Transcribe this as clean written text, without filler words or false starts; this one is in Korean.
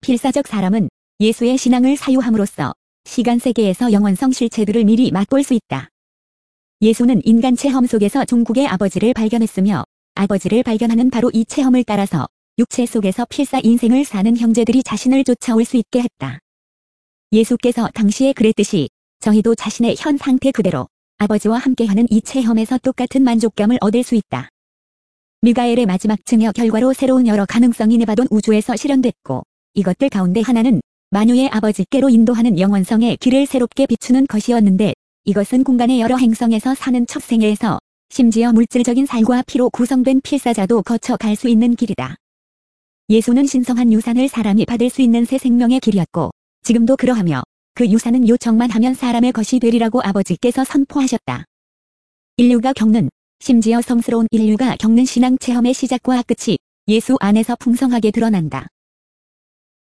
필사적 사람은 예수의 신앙을 사유함으로써 시간 세계에서 영원성 실체들을 미리 맛볼 수 있다. 예수는 인간 체험 속에서 종국의 아버지를 발견했으며 아버지를 발견하는 바로 이 체험을 따라서 육체 속에서 필사 인생을 사는 형제들이 자신을 쫓아올 수 있게 했다. 예수께서 당시에 그랬듯이 저희도 자신의 현 상태 그대로 아버지와 함께하는 이 체험에서 똑같은 만족감을 얻을 수 있다. 미가엘의 마지막 증여 결과로 새로운 여러 가능성이 네바돈 우주에서 실현됐고 이것들 가운데 하나는 만유의 아버지께로 인도하는 영원성의 길을 새롭게 비추는 것이었는데 이것은 공간의 여러 행성에서 사는 첫 생애에서 심지어 물질적인 살과 피로 구성된 필사자도 거쳐갈 수 있는 길이다. 예수는 신성한 유산을 사람이 받을 수 있는 새 생명의 길이었고 지금도 그러하며 그 유산은 요청만 하면 사람의 것이 되리라고 아버지께서 선포하셨다. 인류가 겪는, 심지어 성스러운 인류가 겪는 신앙 체험의 시작과 끝이 예수 안에서 풍성하게 드러난다.